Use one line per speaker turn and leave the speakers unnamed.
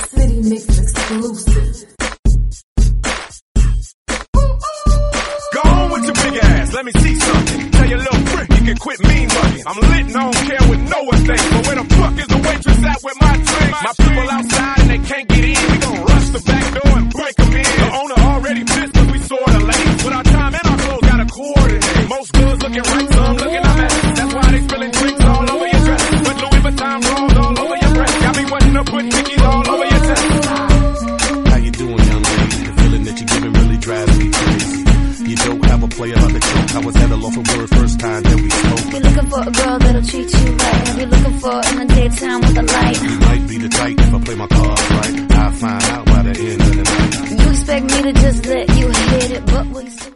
City Mix exclusive.
Go on with your big ass, let me see something. Tell your little prick you can quit mean mugging. I'm lit and I don't care what no one thinks. But where the fuck is the waitress at with my drink? My people outside and they can't get in. We gon' rush the back door and break them in. The owner already pissed but we sorta late. With our time and our clothes gotta coordinate. Most goods looking right, some looking a mess. That's why they spilling drinks all over your dress. But Louis Vuitton rolls all over your breast. Got me wanting to put Dickies all over your chest.
How you doing, young lady? The feeling that you're giving really drives me crazy. You don't have a player like the choke. I was at a loss of word first time that we spoke.
You're looking for a girl that'll treat you right. You're looking for in the daytime with a light.
You might be the type if I play my cards right. I'll find out by the end of the night.
You expect me to just let you hit it, but we